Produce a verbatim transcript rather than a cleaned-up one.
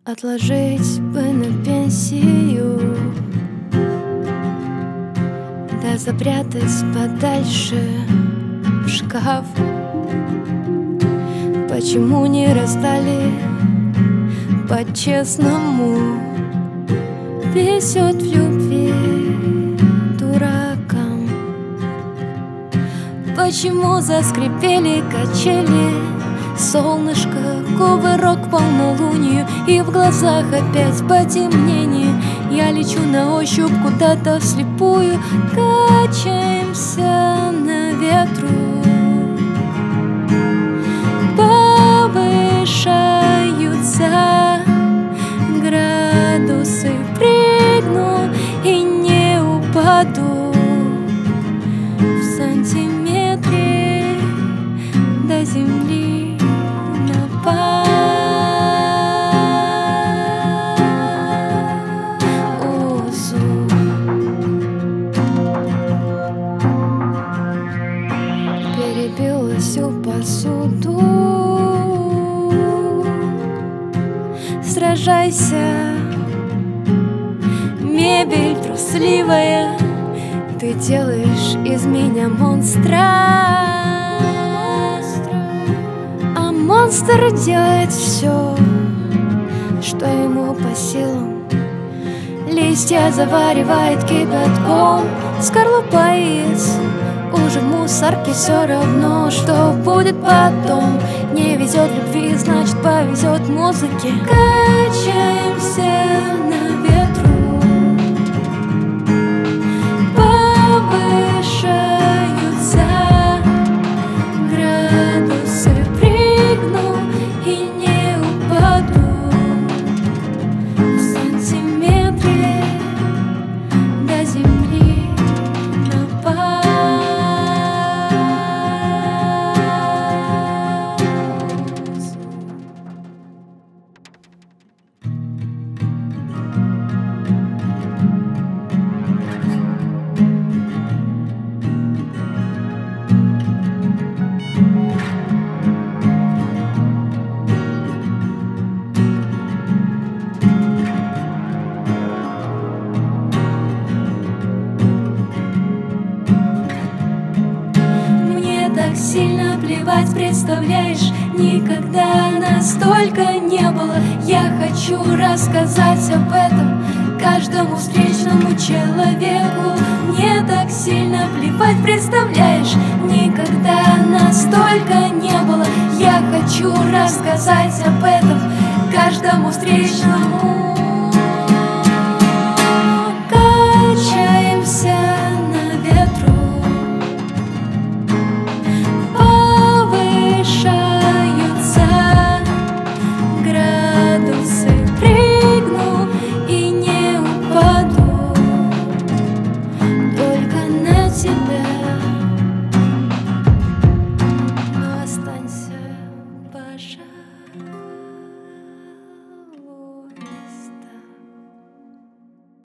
Отложить бы на пенсию, да запрятать подальше в шкаф. Почему не расстали по-честному? Везет в любви дуракам. Почему заскрипели качели? Солнышко, кувырок, полнолунию, и в глазах опять потемнение. Я лечу на ощупь куда-то вслепую, качаемся на ветру. Повышаются градусы, прыгну и не упаду в сантиметре до земли. Перебила всю посуду. Сражайся, мебель трусливая, ты делаешь из меня монстра. А монстр делает все, что ему по силам. Листья заваривает кипятком, скорлупа из уже в мусорке, все равно, что будет потом. Не везет любви, значит повезет музыке. Качаемся на ветру. Повышаются градусы, прыгну и не упаду в сантиметре до земли. Так сильно плевать, представляешь, никогда настолько не было. Я хочу рассказать об этом каждому встречному человеку. Мне так сильно плевать, представляешь, никогда настолько не было. Я хочу рассказать об этом каждому встречному